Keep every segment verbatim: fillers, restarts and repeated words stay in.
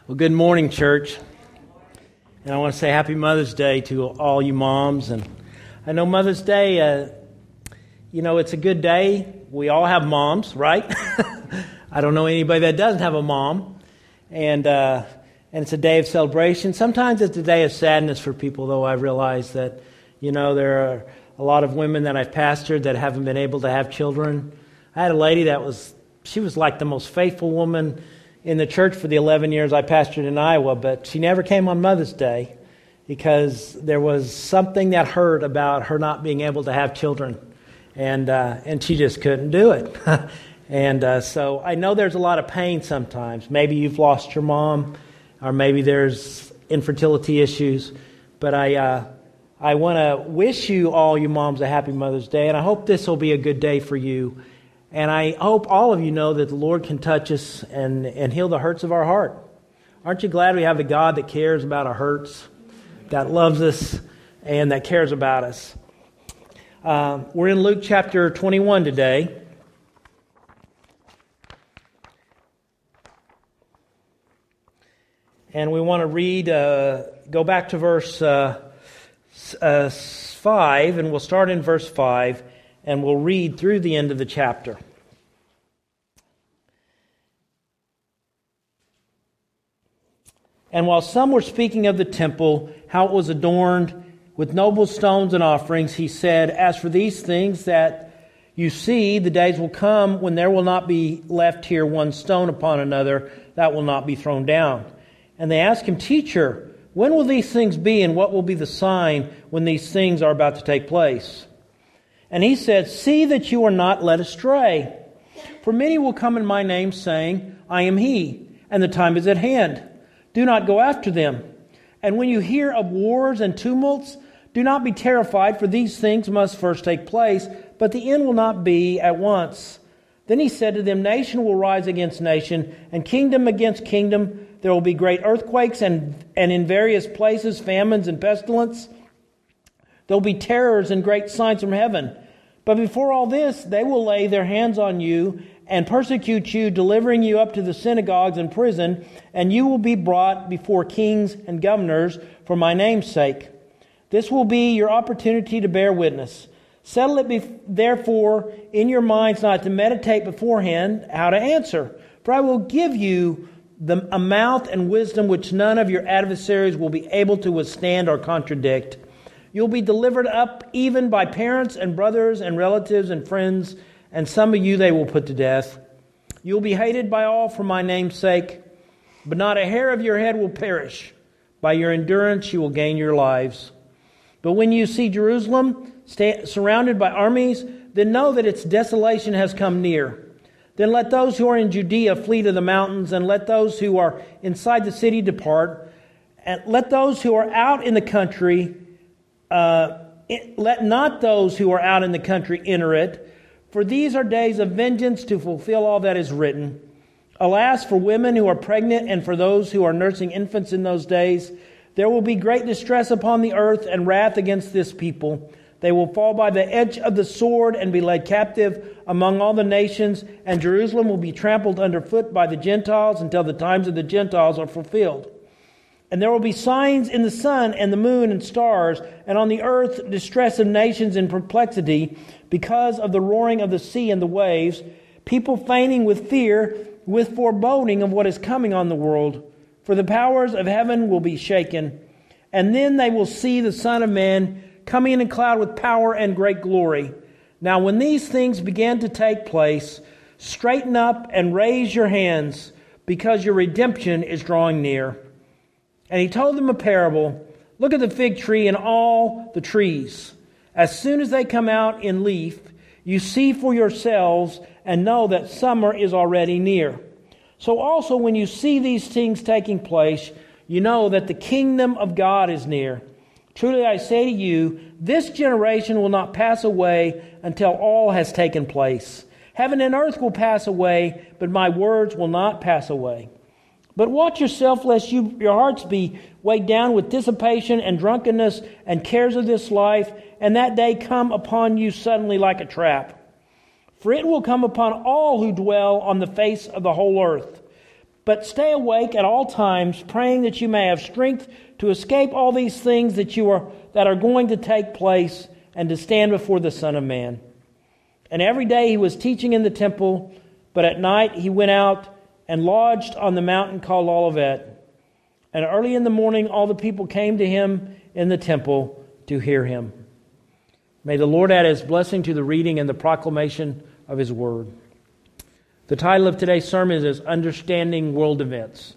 Well, good morning, church. And I want to say Happy Mother's Day to all you moms. And I know Mother's Day, uh, you know, it's a good day. We all have moms, right? I don't know anybody that doesn't have a mom. And uh, and it's a day of celebration. Sometimes it's a day of sadness for people, though. I realize that, you know, there are a lot of women that I've pastored that haven't been able to have children. I had a lady that was, she was like the most faithful woman in the church for the eleven years I pastored in Iowa, but she never came on Mother's Day because there was something that hurt about her not being able to have children, and uh, and she just couldn't do it. and uh, so I know there's a lot of pain sometimes. Maybe you've lost your mom, or maybe there's infertility issues, but I uh, I want to wish you all, you moms, a happy Mother's Day, and I hope this will be a good day for you. And I hope all of you know that the Lord can touch us and, and heal the hurts of our heart. Aren't you glad we have a God that cares about our hurts, that loves us, and that cares about us? Uh, we're in Luke chapter twenty-one today. And we want to read, uh, go back to verse uh, uh, five, and we'll start in verse five. And we'll read through the end of the chapter. And while some were speaking of the temple, how it was adorned with noble stones and offerings, he said, "As for these things that you see, the days will come when there will not be left here one stone upon another that will not be thrown down." And they asked him, "Teacher, when will these things be, and what will be the sign when these things are about to take place?" And he said, "See that you are not led astray. For many will come in my name, saying, 'I am he,' and the time is at hand. Do not go after them. And when you hear of wars and tumults, do not be terrified, for these things must first take place, but the end will not be at once." Then he said to them, "Nation will rise against nation, and kingdom against kingdom. There will be great earthquakes, and, and in various places famines and pestilence. There will be terrors and great signs from heaven. But before all this, they will lay their hands on you and persecute you, delivering you up to the synagogues and prison, and you will be brought before kings and governors for my name's sake. This will be your opportunity to bear witness. Settle it bef- therefore in your minds not to meditate beforehand how to answer. For I will give you the, a mouth and wisdom which none of your adversaries will be able to withstand or contradict. You'll be delivered up even by parents and brothers and relatives and friends, and some of you they will put to death. You'll be hated by all for my name's sake, but not a hair of your head will perish. By your endurance you will gain your lives. But when you see Jerusalem sta- surrounded by armies, then know that its desolation has come near. Then let those who are in Judea flee to the mountains, and let those who are inside the city depart. And let those who are out in the country Uh, it, let not those who are out in the country enter it, for these are days of vengeance to fulfill all that is written. Alas, for women who are pregnant and for those who are nursing infants in those days, there will be great distress upon the earth and wrath against this people. They will fall by the edge of the sword and be led captive among all the nations, and Jerusalem will be trampled underfoot by the Gentiles until the times of the Gentiles are fulfilled. And there will be signs in the sun and the moon and stars, and on the earth distress of nations in perplexity because of the roaring of the sea and the waves, people fainting with fear, with foreboding of what is coming on the world. For the powers of heaven will be shaken. And then they will see the Son of Man coming in a cloud with power and great glory. Now when these things begin to take place, straighten up and raise your hands, because your redemption is drawing near." And he told them a parable. "Look at the fig tree and all the trees. As soon as they come out in leaf, you see for yourselves and know that summer is already near. So also when you see these things taking place, you know that the kingdom of God is near. Truly I say to you, this generation will not pass away until all has taken place. Heaven and earth will pass away, but my words will not pass away. But watch yourself, lest you, your hearts be weighed down with dissipation and drunkenness and cares of this life, and that day come upon you suddenly like a trap. For it will come upon all who dwell on the face of the whole earth. But stay awake at all times, praying that you may have strength to escape all these things that you are that are going to take place and to stand before the Son of Man. And every day he was teaching in the temple, but at night he went out and lodged on the mountain called Olivet. And early in the morning all the people came to him in the temple to hear him. May the Lord add his blessing to the reading and the proclamation of his word. The title of today's sermon is Understanding World Events.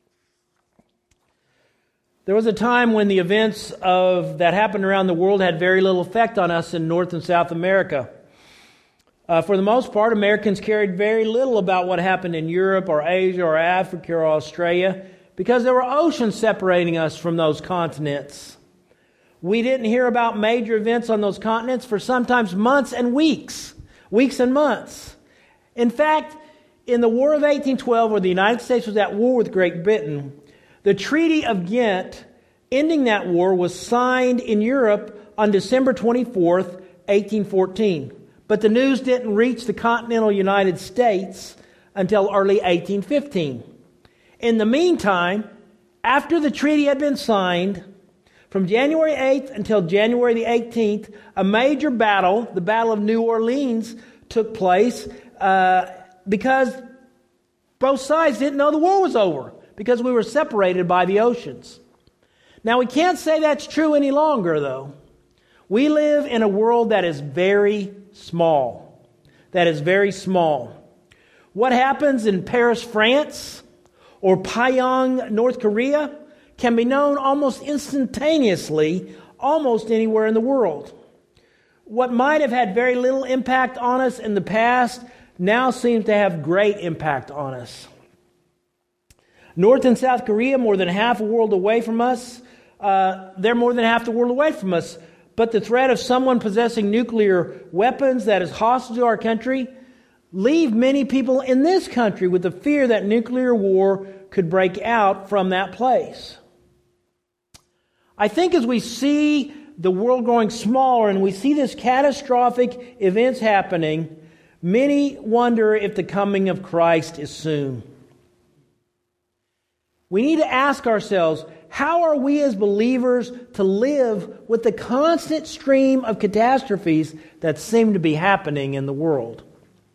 There was a time when the events of that happened around the world had very little effect on us in North and South America. Uh, for the most part, Americans cared very little about what happened in Europe or Asia or Africa or Australia because there were oceans separating us from those continents. We didn't hear about major events on those continents for sometimes months and weeks, weeks and months. In fact, in the War of eighteen twelve, where the United States was at war with Great Britain, the Treaty of Ghent, ending that war, was signed in Europe on December twenty-fourth, eighteen fourteen. But the news didn't reach the continental United States until early eighteen fifteen. In the meantime, after the treaty had been signed, from January eighth until January the eighteenth, a major battle, the Battle of New Orleans, took place uh, because both sides didn't know the war was over because we were separated by the oceans. Now, we can't say that's true any longer, though. We live in a world that is very small. That is very small. What happens in Paris, France, or Pyongyang, North Korea, can be known almost instantaneously, almost anywhere in the world. What might have had very little impact on us in the past now seems to have great impact on us. North and South Korea, more than half a world away from us. Uh, they're more than half the world away from us. But the threat of someone possessing nuclear weapons that is hostile to our country leave many people in this country with the fear that nuclear war could break out from that place. I think as we see the world growing smaller and we see this catastrophic events happening, many wonder if the coming of Christ is soon. We need to ask ourselves, how are we as believers to live with the constant stream of catastrophes that seem to be happening in the world?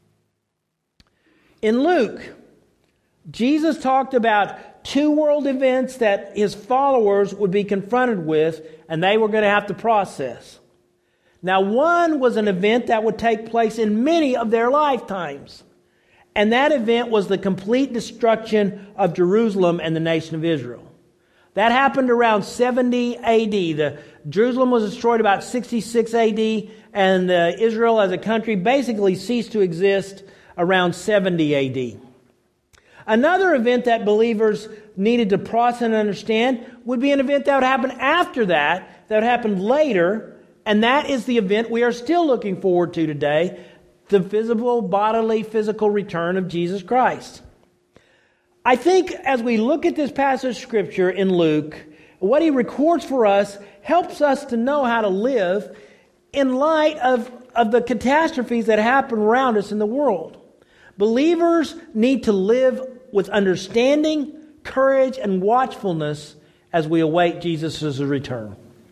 In Luke, Jesus talked about two world events that his followers would be confronted with, and they were going to have to process. Now, one was an event that would take place in many of their lifetimes. And that event was the complete destruction of Jerusalem and the nation of Israel. That happened around seventy A D. The Jerusalem was destroyed about sixty-six A D, and uh, Israel as a country basically ceased to exist around seventy A D. Another event that believers needed to process and understand would be an event that would happen after that, that would happen later, and that is the event we are still looking forward to today, the visible, bodily, physical return of Jesus Christ. I think as we look at this passage of Scripture in Luke, what he records for us helps us to know how to live in light of, of the catastrophes that happen around us in the world. Believers need to live with understanding, courage, and watchfulness as we await Jesus' return.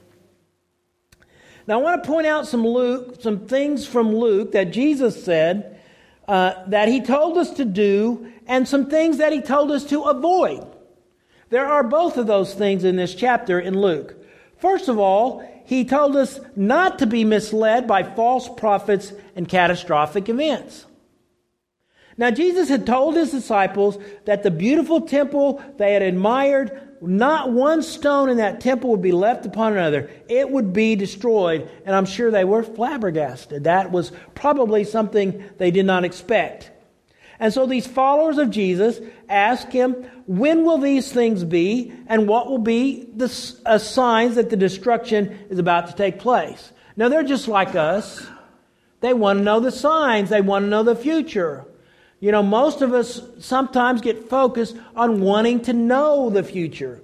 Now I want to point out some Luke, some things from Luke that Jesus said uh, that he told us to do, and some things that he told us to avoid. There are both of those things in this chapter in Luke. First of all, he told us not to be misled by false prophets and catastrophic events. Now, Jesus had told his disciples that the beautiful temple they had admired, not one stone in that temple would be left upon another. It would be destroyed, and I'm sure they were flabbergasted. That was probably something they did not expect. And so these followers of Jesus asked him, when will these things be, and what will be the uh, signs that the destruction is about to take place? Now, they're just like us. They want to know the signs. They want to know the future. You know, most of us sometimes get focused on wanting to know the future.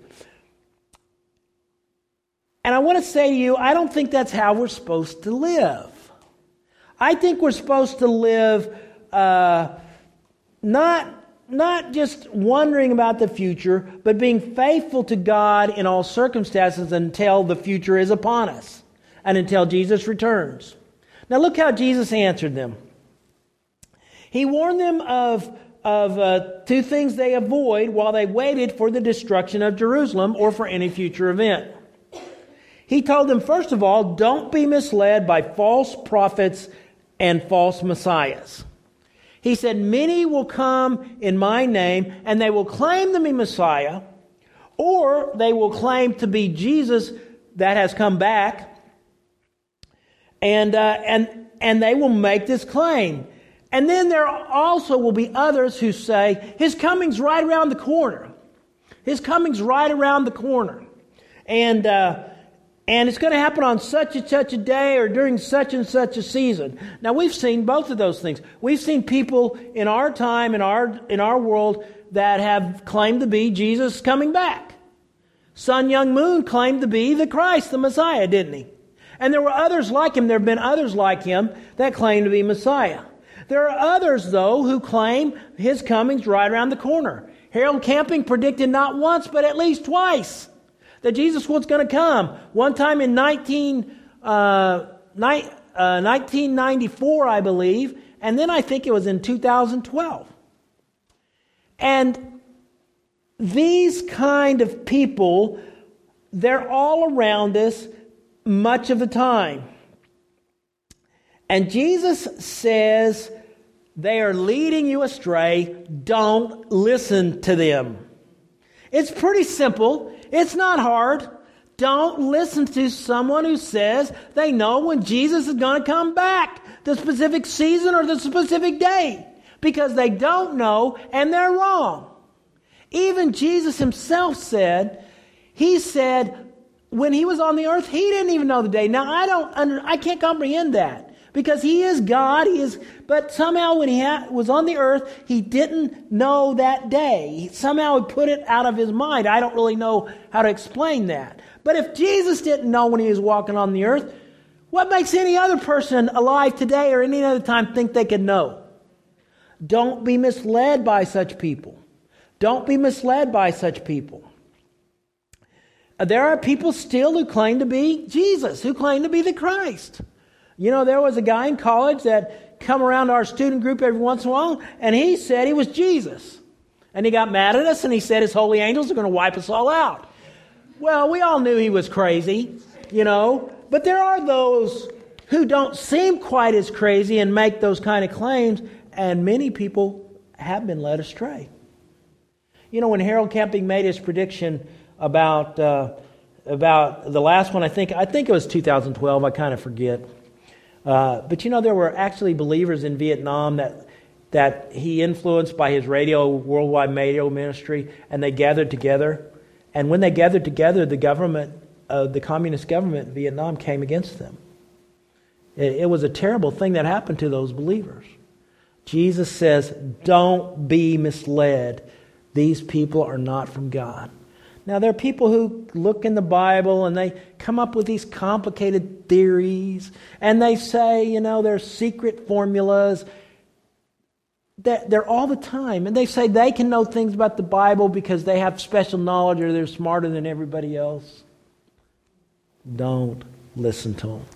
And I want to say to you, I don't think that's how we're supposed to live. I think we're supposed to live uh, not not just wondering about the future, but being faithful to God in all circumstances until the future is upon us and until Jesus returns. Now look how Jesus answered them. He warned them of, of uh, two things they avoid while they waited for the destruction of Jerusalem or for any future event. He told them, first of all, don't be misled by false prophets and false messiahs. He said, many will come in my name, and they will claim to be Messiah, or they will claim to be Jesus that has come back, and uh, and and they will make this claim. And then there also will be others who say, His coming's right around the corner. His coming's right around the corner, and uh, and it's going to happen on such and such a day or during such and such a season. Now, we've seen both of those things. We've seen people in our time, in our in our world, that have claimed to be Jesus coming back. Sun Myung Moon claimed to be the Christ, the Messiah, didn't he? And there were others like him. There have been others like him that claim to be Messiah. There are others, though, who claim His coming's right around the corner. Harold Camping predicted not once, but at least twice that Jesus was going to come. One time in nineteen, uh, ni- uh, nineteen ninety-four, I believe, and then I think it was in two thousand twelve. And these kind of people, they're all around us much of the time. And Jesus says, they are leading you astray. Don't listen to them. It's pretty simple. It's not hard. Don't listen to someone who says they know when Jesus is going to come back, the specific season or the specific day, because they don't know and they're wrong. Even Jesus Himself said, He said when He was on the earth, He didn't even know the day. Now, I don't, under, I can't comprehend that. Because He is God, He is, but somehow when He ha- was on the earth, He didn't know that day. Somehow He put it out of His mind. I don't really know how to explain that. But if Jesus didn't know when He was walking on the earth, what makes any other person alive today or any other time think they could know? Don't be misled by such people. Don't be misled by such people. There are people still who claim to be Jesus, who claim to be the Christ. You know, there was a guy in college that come around our student group every once in a while, and he said he was Jesus. And he got mad at us, and he said his holy angels are going to wipe us all out. Well, we all knew he was crazy, you know. But there are those who don't seem quite as crazy and make those kind of claims, and many people have been led astray. You know, when Harold Camping made his prediction about uh, about the last one, I think I think it was two thousand twelve, I kind of forget. Uh, but you know, there were actually believers in Vietnam that that he influenced by his radio, worldwide radio ministry, and they gathered together. And when they gathered together, the government, uh, the communist government in Vietnam came against them. It, it was a terrible thing that happened to those believers. Jesus says, don't be misled. These people are not from God. Now, there are people who look in the Bible and they come up with these complicated theories, and they say, you know, there's secret formulas. They're all the time. And they say they can know things about the Bible because they have special knowledge or they're smarter than everybody else. Don't listen to them.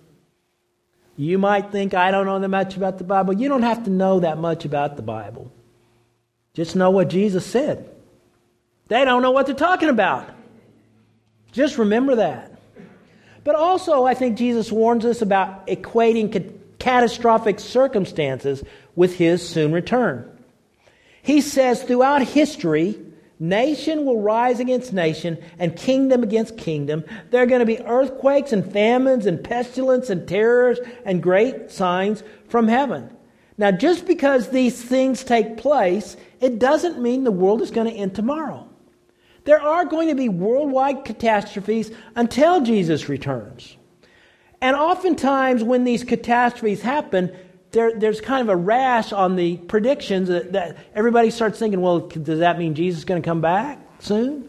You might think, I don't know that much about the Bible. You don't have to know that much about the Bible. Just know what Jesus said. They don't know what they're talking about. Just remember that. But also, I think Jesus warns us about equating ca- catastrophic circumstances with His soon return. He says throughout history, nation will rise against nation and kingdom against kingdom. There are going to be earthquakes and famines and pestilence and terrors and great signs from heaven. Now, just because these things take place, it doesn't mean the world is going to end tomorrow. There are going to be worldwide catastrophes until Jesus returns. And oftentimes when these catastrophes happen, there, there's kind of a rash on the predictions that, that everybody starts thinking, well, does that mean Jesus is going to come back soon?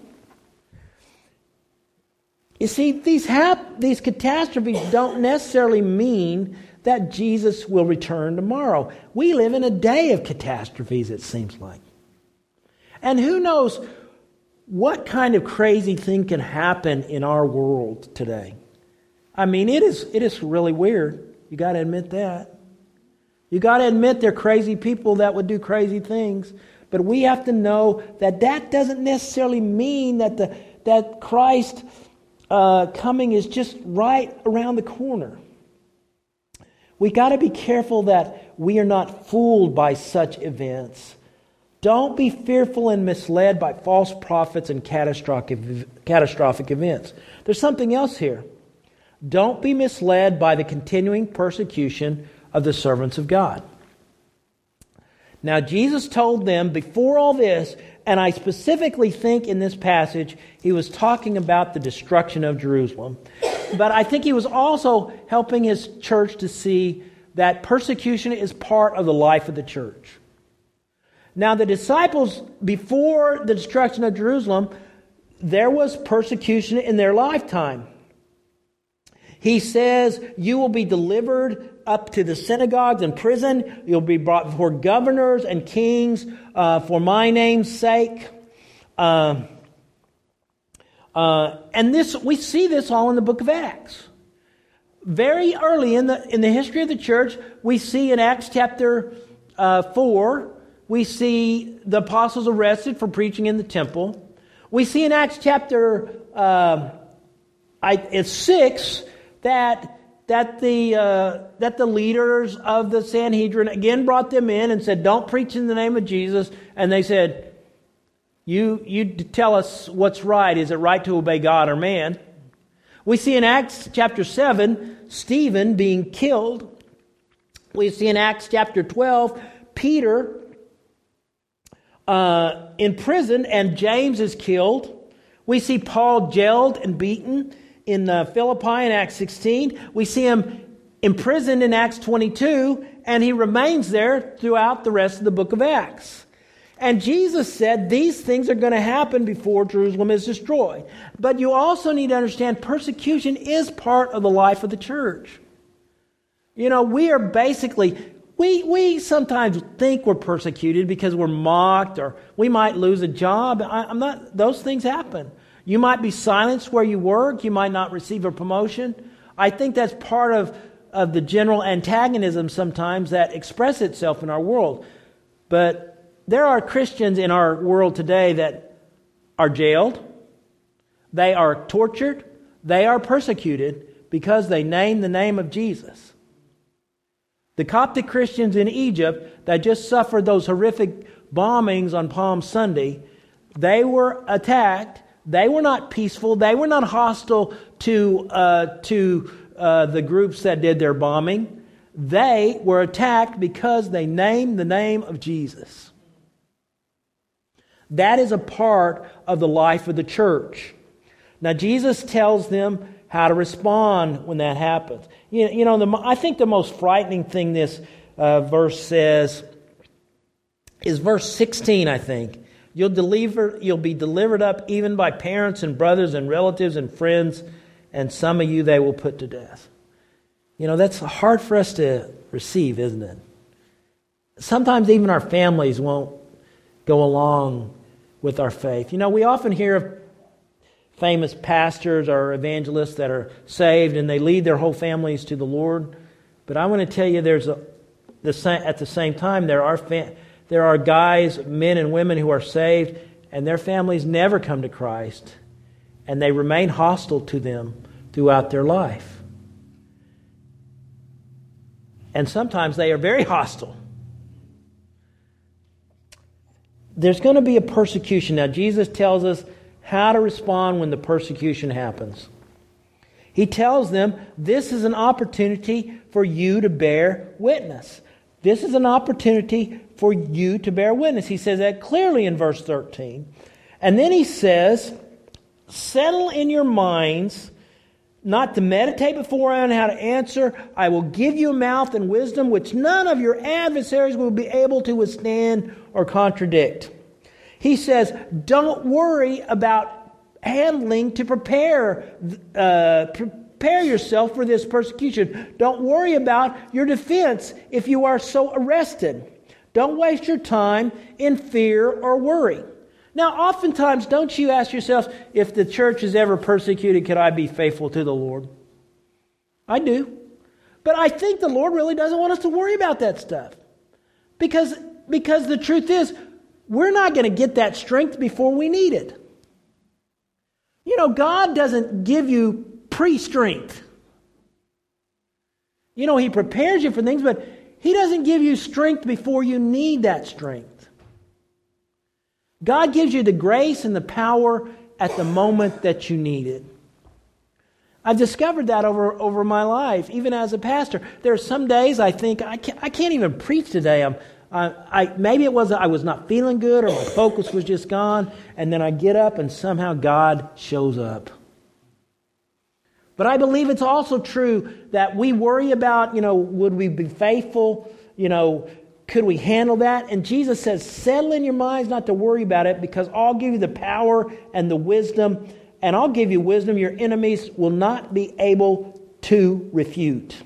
You see, these, hap- these catastrophes don't necessarily mean that Jesus will return tomorrow. We live in a day of catastrophes, it seems like. And who knows what kind of crazy thing can happen in our world today. I mean, it is it is really weird. You got to admit that. You got to admit there are crazy people that would do crazy things. But we have to know that that doesn't necessarily mean that the that Christ uh, coming is just right around the corner. We got to be careful that we are not fooled by such events. Don't be fearful and misled by false prophets and catastrophic, catastrophic events. There's something else here. Don't be misled by the continuing persecution of the servants of God. Now, Jesus told them before all this, and I specifically think in this passage, he was talking about the destruction of Jerusalem. But I think he was also helping his church to see that persecution is part of the life of the church. Now, the disciples, before the destruction of Jerusalem, there was persecution in their lifetime. He says, you will be delivered up to the synagogues and prison. You'll be brought before governors and kings uh, for my name's sake. Uh, uh, and this, we see this all in the book of Acts. Very early in the in the history of the church, we see in Acts chapter uh, four, we see the apostles arrested for preaching in the temple. We see in Acts chapter uh, I, it's six that that the uh, that the leaders of the Sanhedrin again brought them in and said, "Don't preach in the name of Jesus." And they said, "You you tell us what's right. Is it right to obey God or man?" We see in Acts chapter seven Stephen being killed. We see in Acts chapter twelve Peter uh, in prison and James is killed. We see Paul jailed and beaten in uh, Philippi in Acts sixteen. We see him imprisoned in Acts twenty-two, and he remains there throughout the rest of the book of Acts. And Jesus said these things are going to happen before Jerusalem is destroyed. But you also need to understand persecution is part of the life of the church. You know, we are basically, we, we sometimes think we're persecuted because we're mocked or we might lose a job. I, I'm not, those things happen. You might be silenced where you work. You might not receive a promotion. I think that's part of, of the general antagonism sometimes that express itself in our world. But there are Christians in our world today that are jailed, they are tortured, they are persecuted because they name the name of Jesus. The Coptic Christians in Egypt that just suffered those horrific bombings on Palm Sunday, they were attacked. They were not peaceful. They were not hostile to, uh, to uh, the groups that did their bombing. They were attacked because they named the name of Jesus. That is a part of the life of the church. Now, Jesus tells them how to respond when that happens. You, you know, the, I think the most frightening thing this uh, verse says is verse sixteen, I think. You'll, deliver, you'll be delivered up even by parents and brothers and relatives and friends, and some of you they will put to death. You know, that's hard for us to receive, isn't it? Sometimes even our families won't go along with our faith. You know, we often hear of famous pastors or evangelists that are saved and they lead their whole families to the Lord. But I want to tell you, there's a the at the same time there are fa- there are guys, men and women who are saved and their families never come to Christ, and they remain hostile to them throughout their life. And sometimes they are very hostile. There's going to be a persecution. Now, Jesus tells us how to respond when the persecution happens. He tells them this is an opportunity for you to bear witness. This is an opportunity for you to bear witness. He says that clearly in verse thirteen. And then he says, settle in your minds not to meditate beforehand how to answer. I will give you a mouth and wisdom which none of your adversaries will be able to withstand or contradict. He says, don't worry about handling to prepare, uh, prepare yourself for this persecution. Don't worry about your defense if you are so arrested. Don't waste your time in fear or worry. Now, oftentimes, don't you ask yourself, if the church is ever persecuted, could I be faithful to the Lord? I do. But I think the Lord really doesn't want us to worry about that stuff. Because, because the truth is, we're not going to get that strength before we need it. You know, God doesn't give you pre-strength. You know, He prepares you for things, but He doesn't give you strength before you need that strength. God gives you the grace and the power at the moment that you need it. I've discovered that over, over my life, even as a pastor. There are some days I think, I can't, I can't even preach today. I'm, I, I, maybe it was I was not feeling good, or my focus was just gone, and then I get up and somehow God shows up. But I believe it's also true that we worry about, you know, would we be faithful? You know, could we handle that? And Jesus says, settle in your minds not to worry about it, because I'll give you the power and the wisdom, and I'll give you wisdom your enemies will not be able to refute.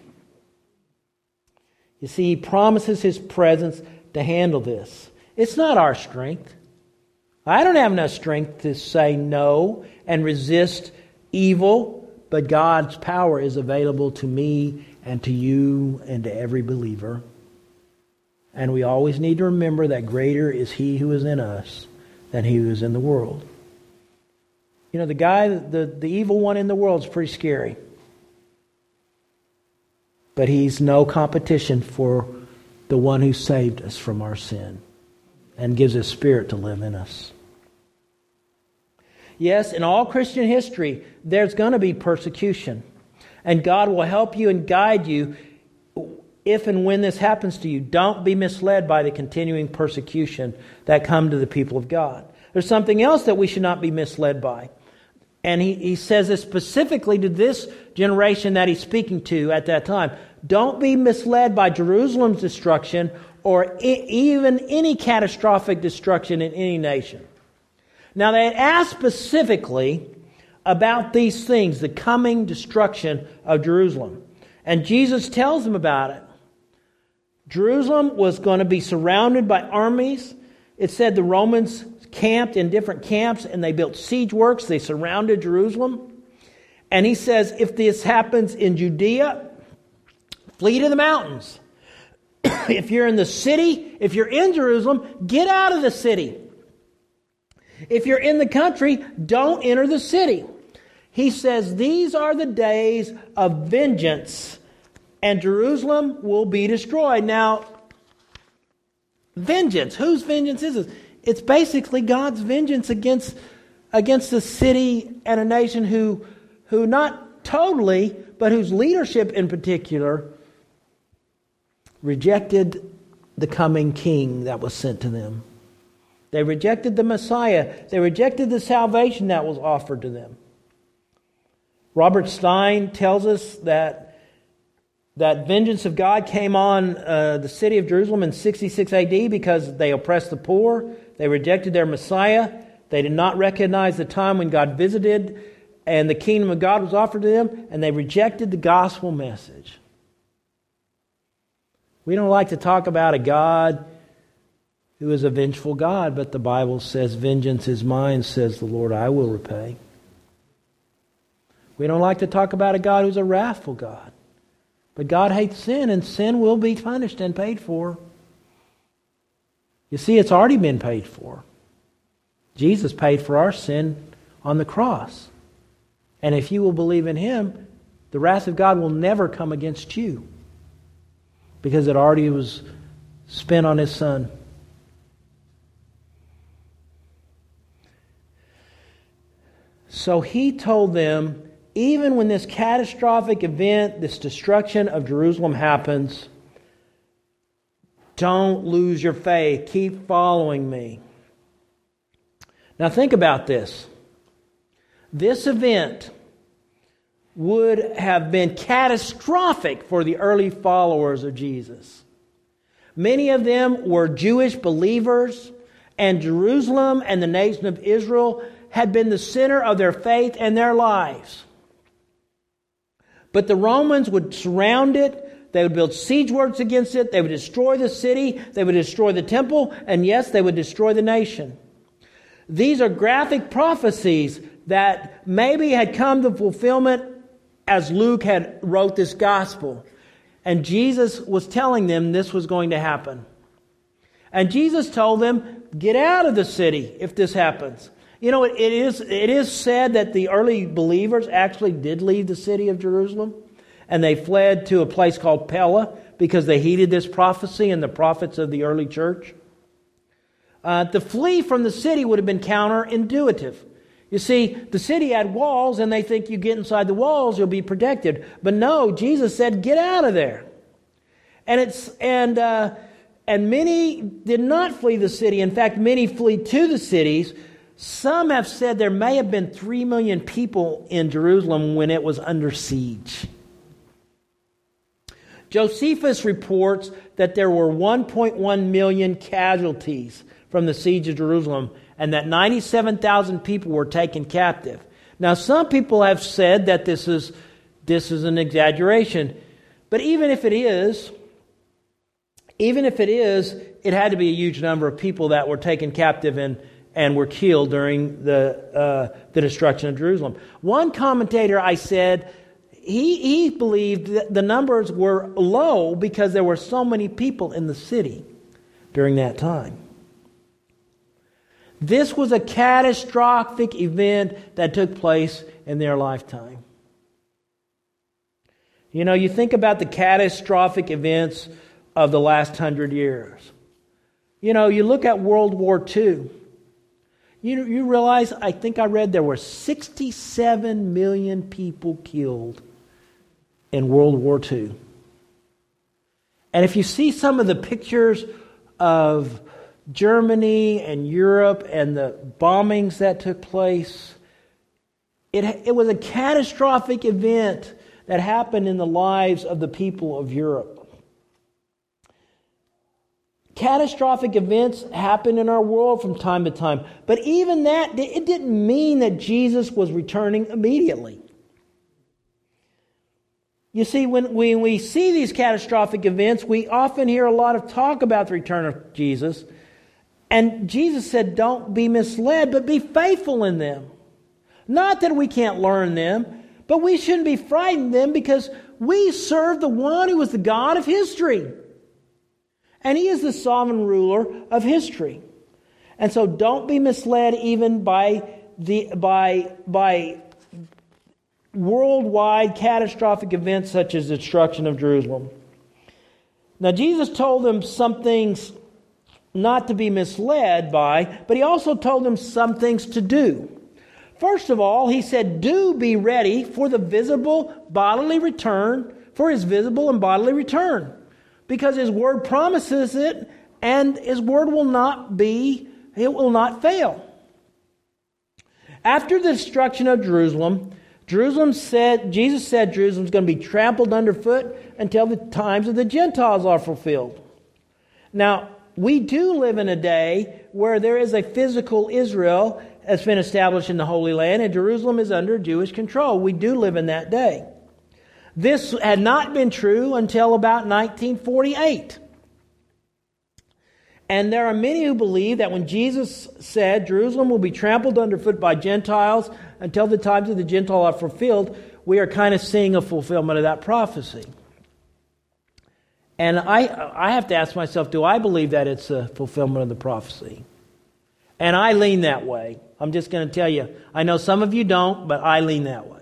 You see, He promises His presence to handle this. It's not our strength. I don't have enough strength to say no and resist evil, but God's power is available to me and to you and to every believer. And we always need to remember that greater is He who is in us than he who is in the world. You know, the guy, the, the evil one in the world is pretty scary. But he's no competition for the one who saved us from our sin and gives His Spirit to live in us. Yes, in all Christian history, there's going to be persecution. And God will help you and guide you if and when this happens to you. Don't be misled by the continuing persecution that come to the people of God. There's something else that we should not be misled by. And he, he says this specifically to this generation that He's speaking to at that time. Don't be misled by Jerusalem's destruction, or I- even any catastrophic destruction in any nation. Now, they had asked specifically about these things, the coming destruction of Jerusalem. And Jesus tells them about it. Jerusalem was going to be surrounded by armies. It said the Romans camped in different camps, and they built siege works. They surrounded Jerusalem. And He says, if this happens in Judea, flee to the mountains. If you're in the city, if you're in Jerusalem, get out of the city. If you're in the country, don't enter the city. He says, these are the days of vengeance, and Jerusalem will be destroyed. Now, vengeance. Whose vengeance is this? It's basically God's vengeance against, against a city and a nation who, who not totally, but whose leadership in particular rejected the coming king that was sent to them. They rejected the Messiah. They rejected the salvation that was offered to them. Robert Stein tells us that that vengeance of God came on uh, the city of Jerusalem in sixty-six A D because they oppressed the poor. They rejected their Messiah. They did not recognize the time when God visited and the kingdom of God was offered to them, and they rejected the gospel message. We don't like to talk about a God who is a vengeful God, but the Bible says, vengeance is mine, says the Lord, I will repay. We don't like to talk about a God who's a wrathful God. But God hates sin, and sin will be punished and paid for. You see, it's already been paid for. Jesus paid for our sin on the cross. And if you will believe in Him, the wrath of God will never come against you, because it already was spent on His Son. So He told them, even when this catastrophic event, this destruction of Jerusalem happens, don't lose your faith. Keep following me. Now think about this. This event would have been catastrophic for the early followers of Jesus. Many of them were Jewish believers, and Jerusalem and the nation of Israel had been the center of their faith and their lives. But the Romans would surround it. They would build siege works against it. They would destroy the city. They would destroy the temple. And yes, they would destroy the nation. These are graphic prophecies that maybe had come to fulfillment as Luke had wrote this gospel. And Jesus was telling them this was going to happen. And Jesus told them, get out of the city if this happens. You know, it, it is it is said that the early believers actually did leave the city of Jerusalem. And they fled to a place called Pella because they heeded this prophecy and the prophets of the early church. Uh, to flee from the city would have been counterintuitive. You see, the city had walls and they think you get inside the walls, you'll be protected. But no, Jesus said, get out of there. And it's and uh, and many did not flee the city. In fact, many flee to the cities. Some have said there may have been three million people in Jerusalem when it was under siege. Josephus reports that there were one point one million casualties from the siege of Jerusalem and that ninety-seven thousand people were taken captive. Now, some people have said that this is, this is an exaggeration. But even if it is, even if it is, it had to be a huge number of people that were taken captive and, and were killed during the, uh, the destruction of Jerusalem. One commentator, I said, He, he believed that the numbers were low because there were so many people in the city during that time. This was a catastrophic event that took place in their lifetime. You know, you think about the catastrophic events of the last hundred years. You know, you look at World War Two. You, you realize, I think I read there were sixty-seven million people killed in World War Two. And if you see some of the pictures of Germany and Europe and the bombings that took place, it, it was a catastrophic event that happened in the lives of the people of Europe. Catastrophic events happen in our world from time to time. But even that, it didn't mean that Jesus was returning immediately. You see, when, when we see these catastrophic events, we often hear a lot of talk about the return of Jesus. And Jesus said, don't be misled, but be faithful in them. Not that we can't learn them, but we shouldn't be frightened them because we serve the one who is the God of history. And He is the sovereign ruler of history. And so don't be misled even by the by by worldwide catastrophic events such as the destruction of Jerusalem. Now, Jesus told them some things not to be misled by, but He also told them some things to do. First of all, He said, do be ready for the visible bodily return, for His visible and bodily return. Because His Word promises it, and His Word will not be, it will not fail. After the destruction of Jerusalem, Jerusalem said, Jesus said Jerusalem is going to be trampled underfoot until the times of the Gentiles are fulfilled. Now, we do live in a day where there is a physical Israel that's been established in the Holy Land, and Jerusalem is under Jewish control. We do live in that day. This had not been true until about nineteen forty-eight. And there are many who believe that when Jesus said Jerusalem will be trampled underfoot by Gentiles until the times of the Gentile are fulfilled, we are kind of seeing a fulfillment of that prophecy. And I, I have to ask myself, do I believe that it's a fulfillment of the prophecy? And I lean that way. I'm just going to tell you, I know some of you don't, but I lean that way.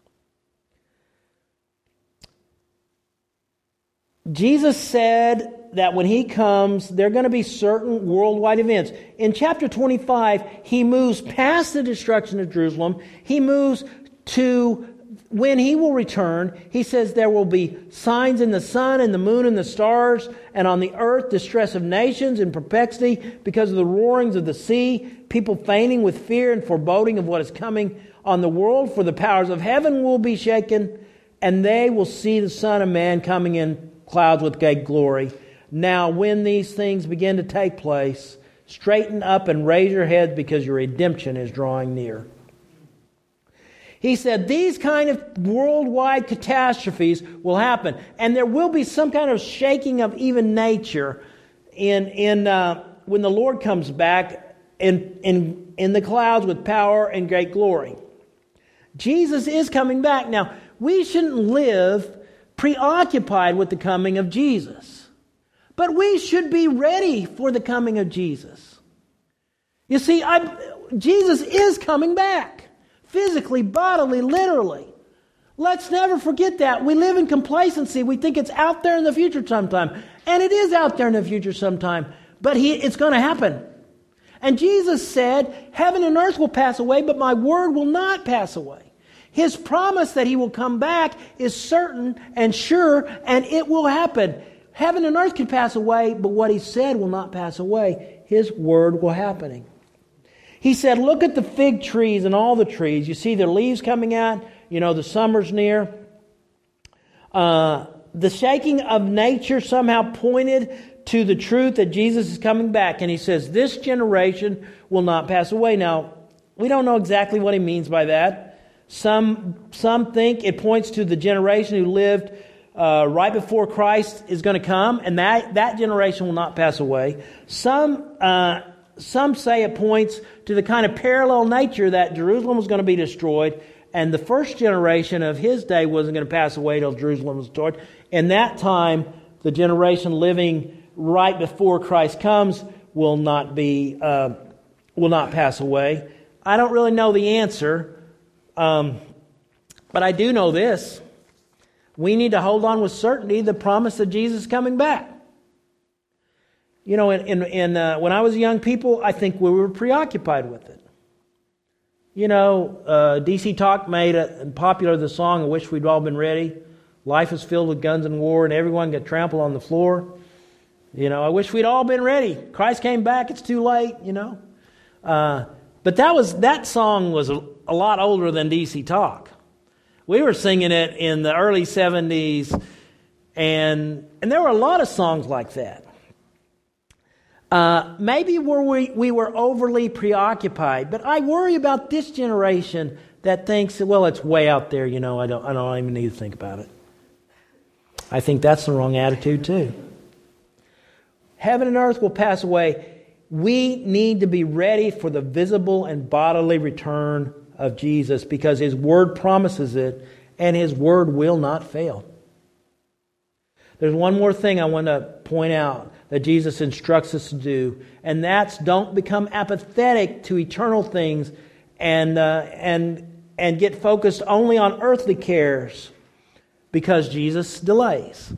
Jesus said that when He comes, there are going to be certain worldwide events. In chapter twenty-five, He moves past the destruction of Jerusalem. He moves to when He will return. He says there will be signs in the sun and the moon and the stars, and on the earth distress of nations and perplexity because of the roarings of the sea, people fainting with fear and foreboding of what is coming on the world. For the powers of heaven will be shaken, and they will see the Son of Man coming in clouds with great glory. Now, when these things begin to take place, straighten up and raise your heads because your redemption is drawing near. He said these kind of worldwide catastrophes will happen. And there will be some kind of shaking of even nature in, in uh, when the Lord comes back in, in, in the clouds with power and great glory. Jesus is coming back. Now, we shouldn't live preoccupied with the coming of Jesus, but we should be ready for the coming of Jesus. You see, I, Jesus is coming back, physically, bodily, literally. Let's never forget that. We live in complacency. We think it's out there in the future sometime. And it is out there in the future sometime. But he, it's going to happen. And Jesus said, heaven and earth will pass away, but my word will not pass away. His promise that He will come back is certain and sure, and it will happen. Heaven and earth can pass away, but what He said will not pass away. His word will happen. He said, look at the fig trees and all the trees. You see their leaves coming out. You know, the summer's near. Uh, the shaking of nature somehow pointed to the truth that Jesus is coming back. And He says, this generation will not pass away. Now, we don't know exactly what He means by that. Some, some think it points to the generation who lived uh, right before Christ is going to come. And that, that generation will not pass away. Some... Uh, Some say it points to the kind of parallel nature that Jerusalem was going to be destroyed, and the first generation of His day wasn't going to pass away till Jerusalem was destroyed. In that time, the generation living right before Christ comes will not be uh, will not pass away. I don't really know the answer, um, but I do know this: we need to hold on with certainty the promise that Jesus is coming back. You know, in, in, in uh, when I was a young people, I think we were preoccupied with it. You know, uh, D C Talk made a, popular the song, I wish we'd all been ready. Life is filled with guns and war, and everyone got trampled on the floor. You know, I wish we'd all been ready. Christ came back, it's too late, you know. Uh, but that was that song was a, a lot older than D C Talk. We were singing it in the early seventies, and and there were a lot of songs like that. Uh, maybe were we, we were overly preoccupied, but I worry about this generation that thinks, well, it's way out there, you know, I don't, I don't even need to think about it. I think that's the wrong attitude too. Heaven and earth will pass away. We need to be ready for the visible and bodily return of Jesus because His Word promises it, and His Word will not fail. There's one more thing I want to point out that Jesus instructs us to do, and that's don't become apathetic to eternal things and uh, and and get focused only on earthly cares because Jesus delays.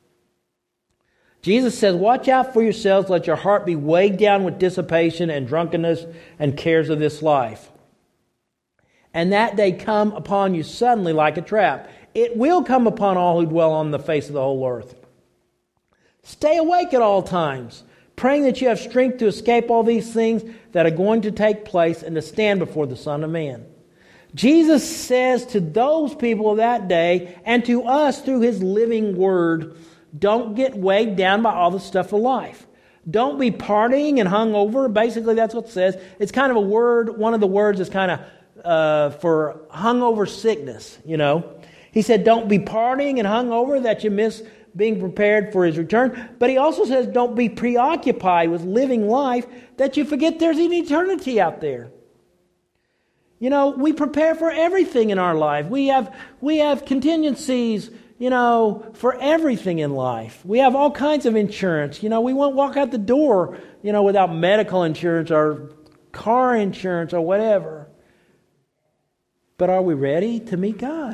Jesus says, watch out for yourselves, let your heart be weighed down with dissipation and drunkenness and cares of this life. And that day come upon you suddenly like a trap. It will come upon all who dwell on the face of the whole earth. Stay awake at all times, praying that you have strength to escape all these things that are going to take place and to stand before the Son of Man. Jesus says to those people of that day and to us through His living Word, don't get weighed down by all the stuff of life. Don't be partying and hungover. Basically, that's what it says. It's kind of a word, one of the words is kind of uh, for hungover sickness, you know. He said, don't be partying and hungover that you miss being prepared for His return. But He also says, don't be preoccupied with living life that you forget there's an eternity out there. You know, we prepare for everything in our life. We have we have contingencies, you know, for everything in life. We have all kinds of insurance. You know, we won't walk out the door, you know, without medical insurance or car insurance or whatever. But are we ready to meet God?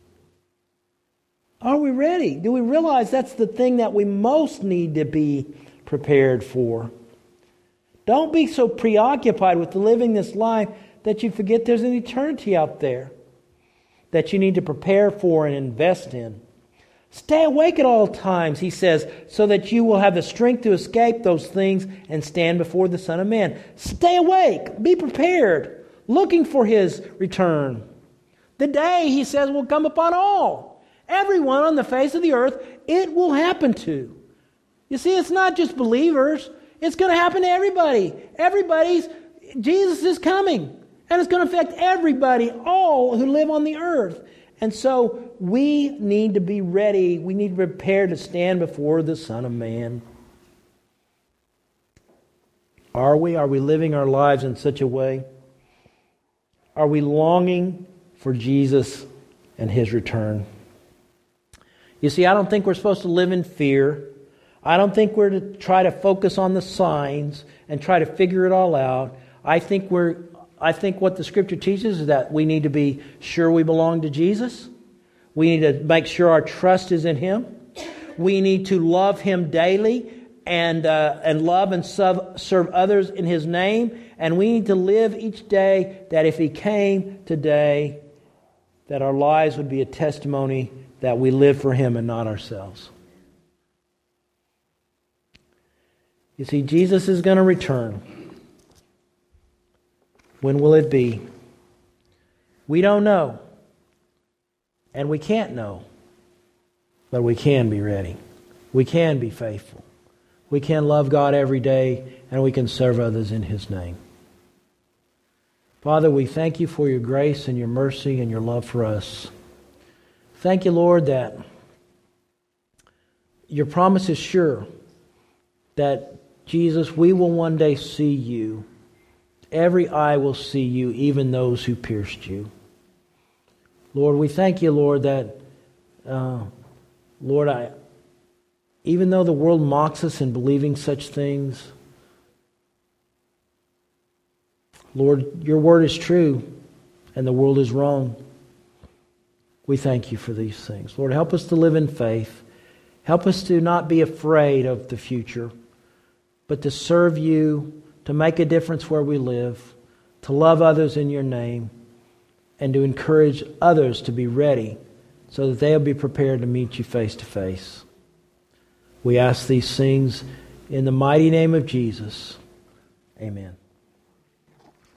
Are we ready? Do we realize that's the thing that we most need to be prepared for? Don't be so preoccupied with living this life that you forget there's an eternity out there that you need to prepare for and invest in. Stay awake at all times, He says, so that you will have the strength to escape those things and stand before the Son of Man. Stay awake. Be prepared, looking for His return. The day, He says, will come upon all. Everyone on the face of the earth, it will happen to. You see, it's not just believers. It's going to happen to everybody. Everybody's, Jesus is coming. And it's going to affect everybody, all who live on the earth. And so we need to be ready. We need to prepare to stand before the Son of Man. Are we? Are we living our lives in such a way? Are we longing for Jesus and His return? You see, I don't think we're supposed to live in fear. I don't think we're to try to focus on the signs and try to figure it all out. I think we're I think what the Scripture teaches is that we need to be sure we belong to Jesus. We need to make sure our trust is in Him. We need to love Him daily and uh, and love and serve, serve others in His name. And we need to live each day that if He came today, that our lives would be a testimony that we live for Him and not ourselves. You see, Jesus is going to return. When will it be? We don't know. And we can't know. But we can be ready. We can be faithful. We can love God every day, and we can serve others in His name. Father, we thank You for Your grace and Your mercy and Your love for us. Thank You, Lord, that Your promise is sure that, Jesus, we will one day see You. Every eye will see You, even those who pierced You. Lord, we thank You, Lord, that, uh, Lord, I, even though the world mocks us in believing such things, Lord, Your word is true and the world is wrong. We thank You for these things. Lord, help us to live in faith. Help us to not be afraid of the future, but to serve You, to make a difference where we live, to love others in Your name, and to encourage others to be ready so that they'll be prepared to meet You face to face. We ask these things in the mighty name of Jesus. Amen.